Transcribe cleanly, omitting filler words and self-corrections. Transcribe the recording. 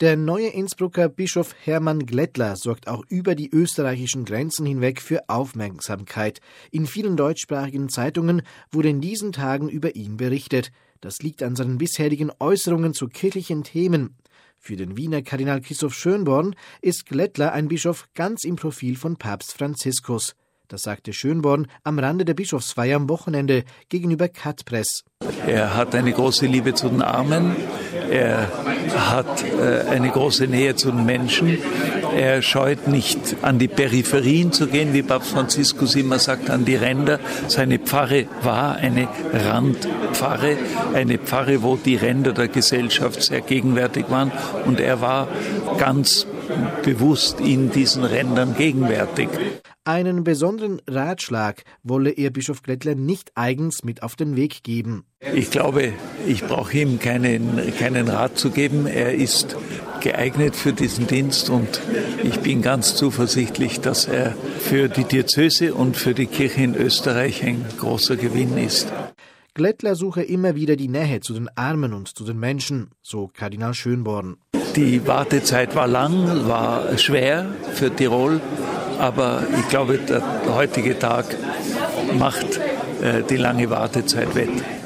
Der neue Innsbrucker Bischof Hermann Glättler sorgt auch über die österreichischen Grenzen hinweg für Aufmerksamkeit. In vielen deutschsprachigen Zeitungen wurde in diesen Tagen über ihn berichtet. Das liegt an seinen bisherigen Äußerungen zu kirchlichen Themen. Für den Wiener Kardinal Christoph Schönborn ist Glättler ein Bischof ganz im Profil von Papst Franziskus. Das sagte Schönborn am Rande der Bischofsfeier am Wochenende gegenüber Cat-Press. Er hat eine große Liebe zu den Armen, er hat eine große Nähe zu den Menschen, er scheut nicht an die Peripherien zu gehen, wie Papst Franziskus immer sagt, an die Ränder. Seine Pfarre war eine Randpfarre, eine Pfarre, wo die Ränder der Gesellschaft sehr gegenwärtig waren, und er war ganz bewusst in diesen Rändern gegenwärtig. Einen besonderen Ratschlag wolle er Bischof Glättler nicht eigens mit auf den Weg geben. Ich glaube, ich brauche ihm keinen Rat zu geben. Er ist geeignet für diesen Dienst, und ich bin ganz zuversichtlich, dass er für die Diözese und für die Kirche in Österreich ein großer Gewinn ist. Glättler suche immer wieder die Nähe zu den Armen und zu den Menschen, so Kardinal Schönborn. Die Wartezeit war lang, war schwer für Tirol, aber ich glaube, der heutige Tag macht die lange Wartezeit wett.